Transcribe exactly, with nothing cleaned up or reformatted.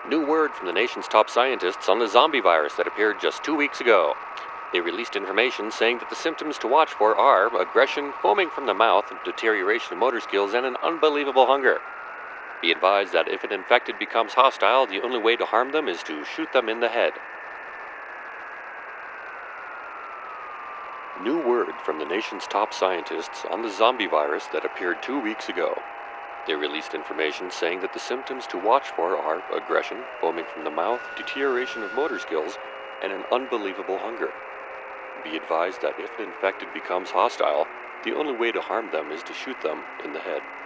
New word from the nation's top scientists on the zombie virus that appeared just two weeks ago. They released information saying that the symptoms to watch for are aggression, foaming from the mouth, deterioration of motor skills, and an unbelievable hunger. Be advised that if an infected becomes hostile, the only way to harm them is to shoot them in the head. New word from the nation's top scientists on the zombie virus that appeared two weeks ago. They released information saying that the symptoms to watch for are aggression, foaming from the mouth, deterioration of motor skills, and an unbelievable hunger. Be advised that if an infected becomes hostile, the only way to harm them is to shoot them in the head.